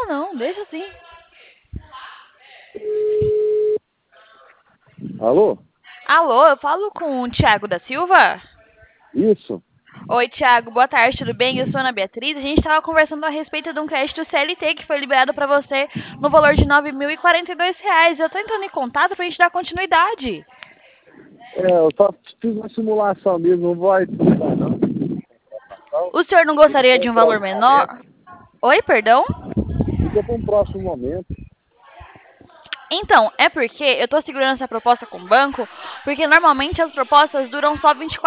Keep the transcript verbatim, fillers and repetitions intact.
Não, não, deixa assim. Alô? Alô, eu falo com o Thiago da Silva? Isso? Oi, Thiago, boa tarde, tudo bem? Eu sou a Ana Beatriz. A gente estava conversando a respeito de um crédito C L T que foi liberado para você no valor de nove mil e quarenta e dois reais. Eu tô entrando em contato pra gente dar continuidade. É, eu só fiz uma simulação mesmo, não vai precisar não. O senhor não Fica gostaria para de um um valor próximo menor? momento. Oi, perdão? Fica para um próximo momento. Então, é porque eu tô segurando essa proposta com o banco, porque normalmente as propostas duram só vinte e quatro